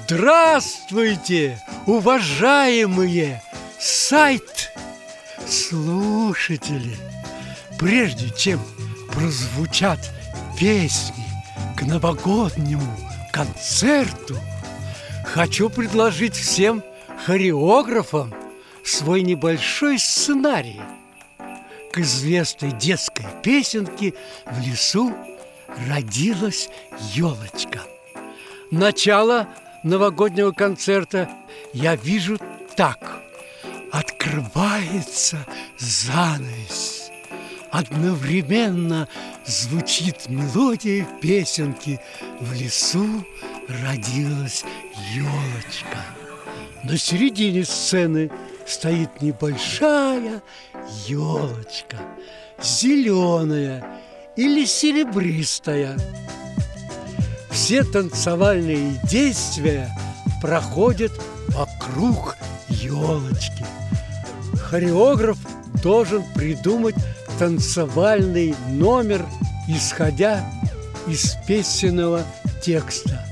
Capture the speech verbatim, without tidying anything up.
Здравствуйте, уважаемые сайт слушатели! Прежде чем прозвучат песни к новогоднему концерту, хочу предложить всем хореографам свой небольшой сценарий к известной детской песенке «В лесу родилась елочка». Начало новогоднего концерта я вижу так. Открывается занавес. Одновременно звучит мелодия песенки «В лесу родилась елочка». На середине сцены стоит небольшая елочка, зеленая или серебристая. Все танцевальные действия проходят вокруг елочки. Хореограф должен придумать танцевальный номер, исходя из песенного текста.